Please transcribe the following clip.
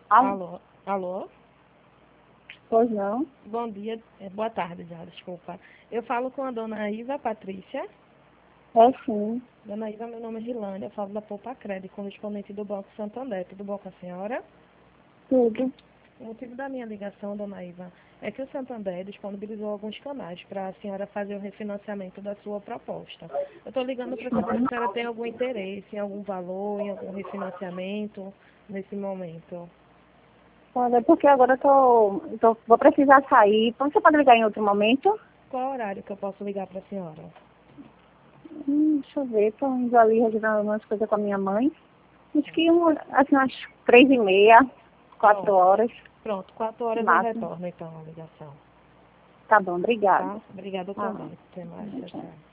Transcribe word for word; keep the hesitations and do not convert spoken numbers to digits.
Alô? Alô? Alô? Pois não? Bom dia, é, boa tarde já, desculpa. Eu falo com a dona Iva Patrícia. É sim. Dona Iva, meu nome é Gilândia, eu falo da Poupa Crédito, correspondente do Banco Santander. Tudo bom com a senhora? Tudo. O motivo da minha ligação, dona Iva, é que o Santander disponibilizou alguns canais para a senhora fazer o refinanciamento da sua proposta. Eu estou ligando para saber se a senhora tem algum interesse em algum valor, em algum refinanciamento nesse momento. Olha, é porque agora eu tô, eu tô, vou precisar sair. Então você pode ligar em outro momento? Qual horário que eu posso ligar para a senhora? Hum, deixa eu ver, tô indo ali resolvendo algumas coisas com a minha mãe. Acho que um, assim, umas três e meia, quatro Pronto, horas, pronto, quatro no horas eu máximo. retorno então a ligação. Tá bom, obrigada. Tá? Obrigada Ah, também. Até mais, tchau, tchau.